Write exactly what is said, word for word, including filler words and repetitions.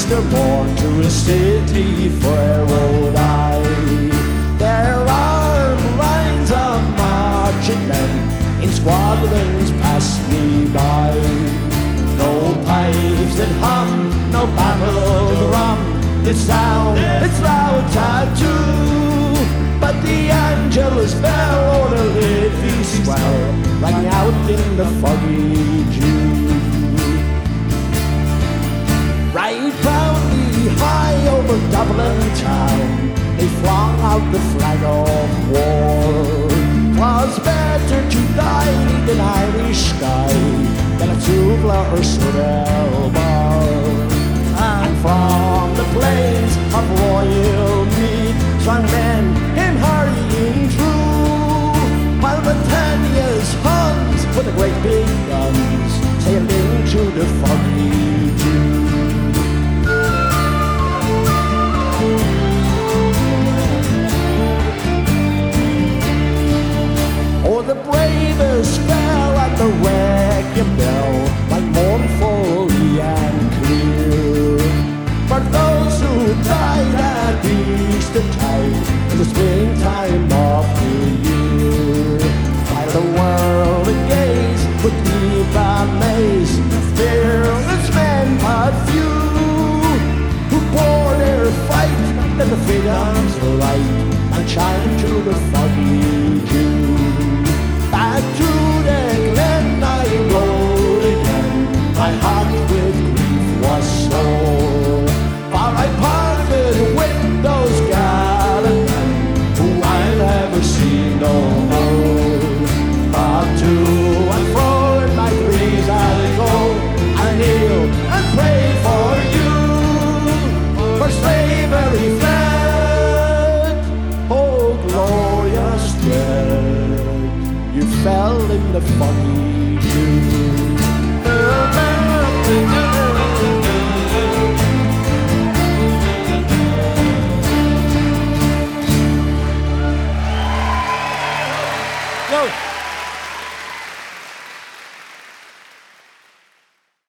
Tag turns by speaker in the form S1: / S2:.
S1: they're born to a city where would I? There are lines of marching men in squadrons pass me by. No pipes that hum, no battle drum, it's loud, it's loud tattoo. But the Angelus bell or the Liffey swell rang out in the foggy June. Right proudly high over Dublin town, they flung out the flag of war. 'Twas better to die in an Irish sky than a Tubla or Slidell bar. And from the plains of Royal Mead swung men in hurrying through, while Britannia's Huns with the great big guns sailed into the foggy June. Oh, the bravest fell at the Requiem bell, like mournfully and clear. For those who died at Eastertide in the springtime of the year, while the world gazed with deep amaze, fearless men but few, who bore their fight in the freedom's light and shined through the foggy June. Back to the glen I rode again, my heart with grief was sore, for I parted with those gallant men who I'll never see no more. But to and fro in my dreams I'll go, I'll kneel and pray for you, for slavery fled, oh glorious dead, you fell in the foggy June.